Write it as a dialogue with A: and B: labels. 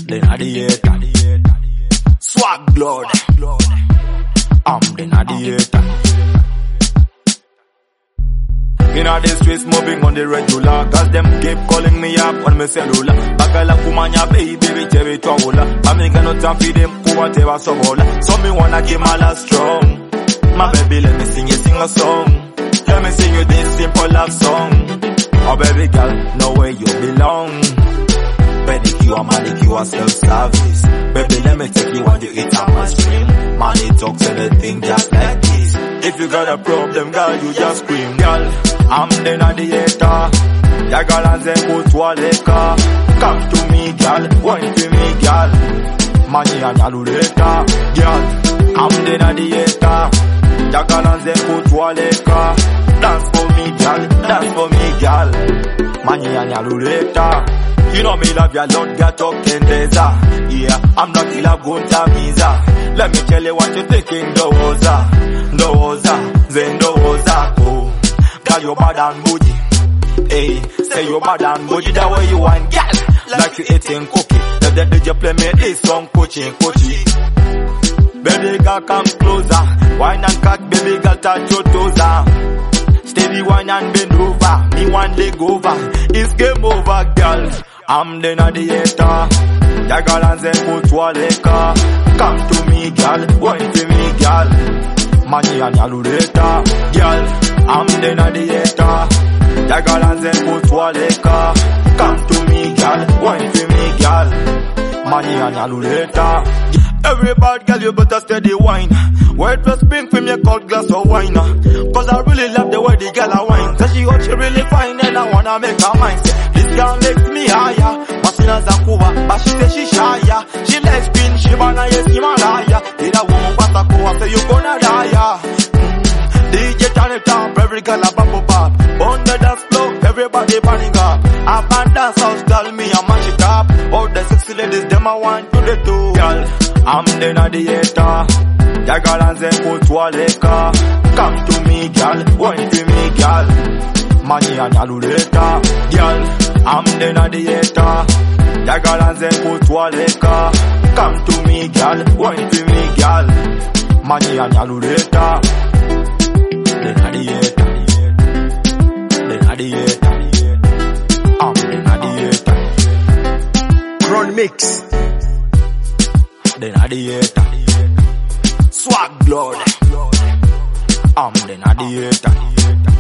A: Then I the hater. Swag blood. Then I the hater. Inna the streets moving on the regular, cause them keep calling me up on my cellular. Bagala kumanya baby with every trouble. I make no time for them who whatever so all. So me wanna give my last strong. My baby let me sing a song. Let me sing you this simple love song. Oh baby girl, know where you belong. Pedicure, manicure, self-service. Baby let me take you on the eat and my stream. Money talks anything just like this. If you got a problem girl, you just scream girl. I'm the hater. Ya girl and say put waleka. Come to me girl, wine to me girl. Money and aluleta. Girl, I'm the hater. Ya girl and say put waleka. Dance for me girl, dance for me girl. Money and aluleta. You know me love your Lord got up kendeza. Yeah, I'm not killer gunta miza. Let me tell you what you're thinking, doza. Zendoza, oh. Girl, you bad and bougie. Hey, say you bad and bougie, that way you want, girl. Like you eating cookie. The DJ play me this song, coaching. Baby girl, come closer. Wine and cock, baby girl, touch your toes. Steady wine and bend over. Me one leg over. It's game over, girl. I'm the hater. Ya girl and say put waleka. Come to me, girl. Wine to me, girl. Money and aluleta, girl. I'm the hater. Ya girl and say put waleka. Come to me, girl. Wine to me, girl. Money and aluleta. Every bad girl, you better steady wine. Wait for spring from your cold glass of wine. Cause I really love the way the girl a wine. Say she hot, she really fine, and I wanna make her mine. Say, this girl makes me higher. Machina Zakuba, but she say she shy. She lesbian, she wanna yes, Himalaya. Did a woman but a coa, say you gonna die. DJ turn it up, every girl a bubble pop. On the dance floor, everybody burning up. Up and dance house, girl, me a mash it up. All the sexy ladies, them I want to the two. Girl, I'm the hater. Ya girl and say put waleka. Come to me, girl, wine to me, girl. Money and aluleta, girl. I'm the hater. Ya girl and say put waleka. Come to me, girl, wine to me, girl. Money and aluleta. Then I the hater. I'm the hater.
B: Crown Mix.
A: Then I the hater. Swag blood. I'm the hater.